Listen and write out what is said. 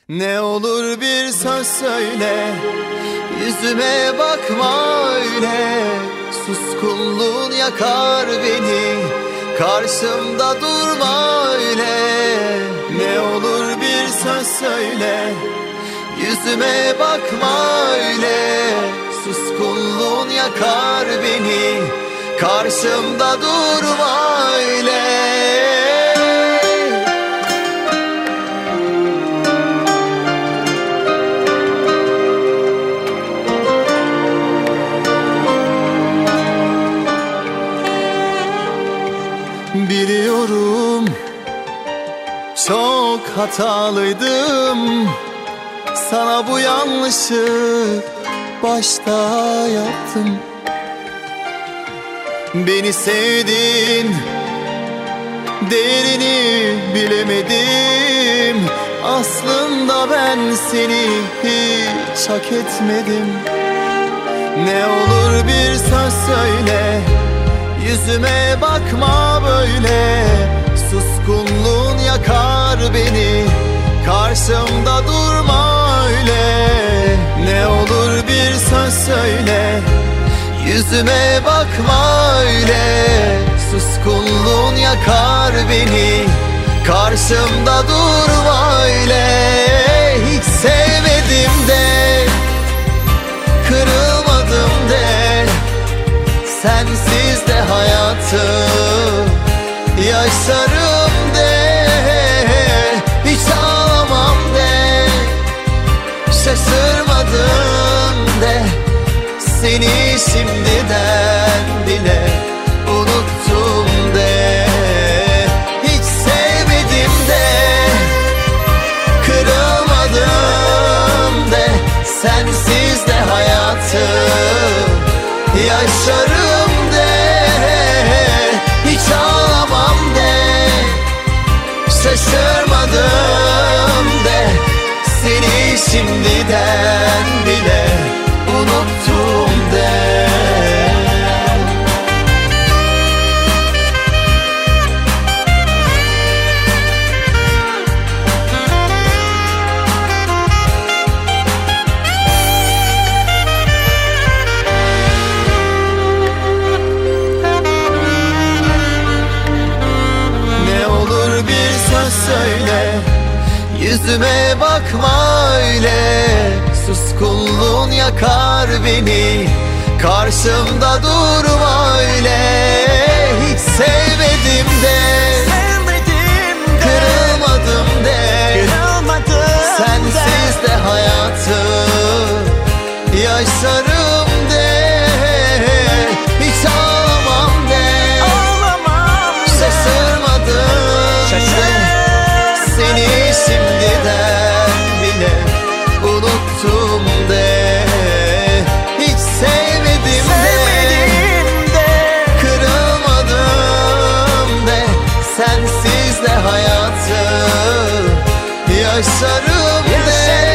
Ne olur bir söz söyle, yüzüme bakma öyle. Suskunluğun yakar beni, karşımda durma öyle. Ne olur bir söz söyle, yüzüme bakma öyle. Suskunluğun yakar beni, karşımda durma öyle. Biliyorum çok hatalıydım, sana bu yanlışı başta yaptım. Beni sevdin, değerini bilemedim. Aslında ben seni hiç hak etmedim. Ne olur bir söz söyle, yüzüme bakma böyle. Suskunluğun yakar beni, karşımda durma öyle. Ne olur bir söz söyle, yüzüme bakma öyle. Suskunluğun yakar beni, karşımda durma öyle. Hiç sevmedim de, kırılmadım de, sensiz de hayatı yaşarım de. Hiç ağlamam de, şaşırmadım de, seni şimdiden bile unuttum de. Hiç sevmedim de, kırılmadım de, sensiz de hayatı yaşarım de. Hiç ağlamam de, şaşırmadım de, seni şimdiden bile unuttum de. Söyle, yüzüme bakma öyle. Suskunluğun yakar beni, karşımda durma öyle. Hiç sevmedim de, kırılmadım de, sensiz de hayatı yaşarım de. Hiç ağlamam de, şaşırmadım de, seni şimdiden bile unuttum de. Hiç sevmedim de, kırılmadım de, sensiz de hayatı yaşarım de.